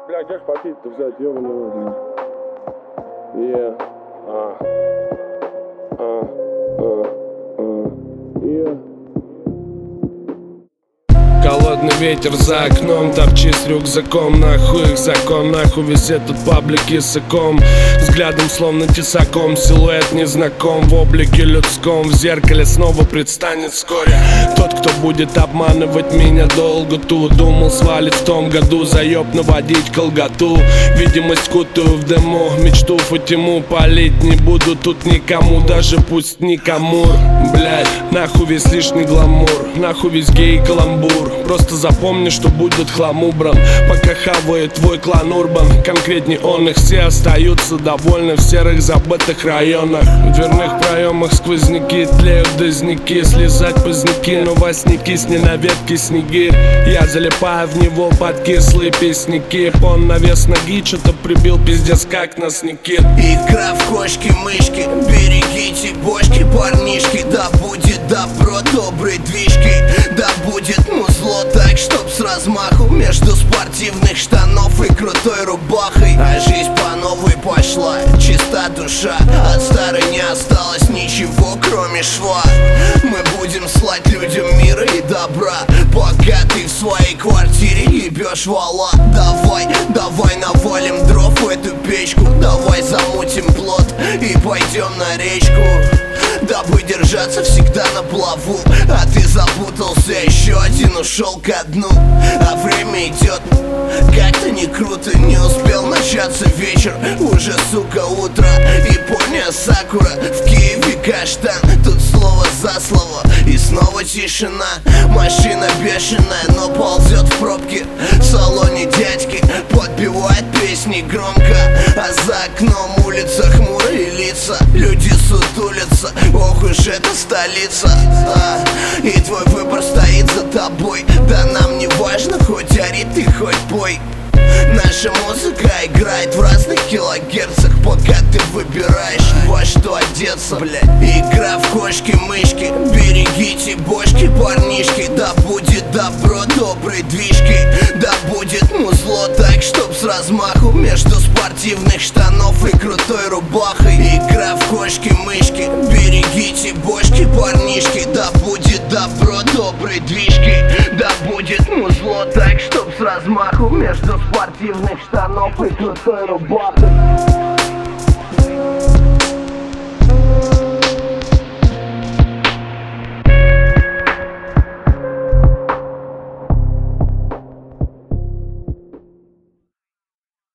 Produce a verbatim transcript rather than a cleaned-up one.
Бля, как попить-то взять, ёбаный рот, блин. Yeah, а, а, а, а, yeah. Холодный ветер за окном, топчи с рюкзаком. Нахуй их закон, нахуй весь этот паблик языком. Взглядом словно тесаком, силуэт незнаком. В облике людском, в зеркале снова предстанет вскоре тот, кто будет обманывать меня долго. Ту думал свалить в том году, заеб наводить колготу. Видимость кутаю в дыму, мечту Фатиму палить не буду тут никому, даже пусть никому. Блять, нахуй весь лишний гламур, нахуй весь гей каламбур. Просто запомни, что будет хлам убран, пока хавает твой клан Урбан. Конкретней он их, все остаются довольны в серых забытых районах. В дверных проемах сквозняки, тлеют дозняки. Слезать поздняки, но восники с не на ветке снегирь. Я залипаю в него под кислые песняки. Пон навес ноги, что-то прибил, пиздец как нас не кит. Игра в кошки-мышки, берегите бошки, парнишки. Да будет добро, доброй движки, да будет музло так, чтоб с размаху между спортивных штанов и крутой рубахой. А жизнь по новой пошла, чиста душа, от старой не осталось ничего, кроме шва. Мы будем слать людям мира и добра, пока ты в своей квартире ебешь вала. Давай, давай навалим дров в эту печку, давай замутим плот и пойдем на речку, дабы держаться всегда на плаву. А ты запутался, еще один ушел ко дну. А время идет, как-то не круто. Не успел начаться вечер, уже, сука, утро. Япония, Сакура, в Киеве каштан. Тут слово за слово и снова тишина. Машина бешеная, но ползет в пробке. В салоне дядьки подпевают песни громко, а за окном улица хмурые лица. Люди сутулятся, ох уж это столица, а, и твой выбор стоит за тобой. Да нам не важно, хоть ори ты, хоть пой. Наша музыка играет в разных килогерцах, пока ты выбираешь, во что одеться, блядь. Игра в кошки-мышки, берегите бошки, парнишки. Да будет добро, доброй движки, да будет музло так, чтоб с размаху между спортивных штанов и крутой рубахой. Игра в кошки-мышки, берегите бошки, парнишки. Да будет добро, доброй движки, да будет музло так, чтоб с размаху между спортивных штанов и крутой рубахой.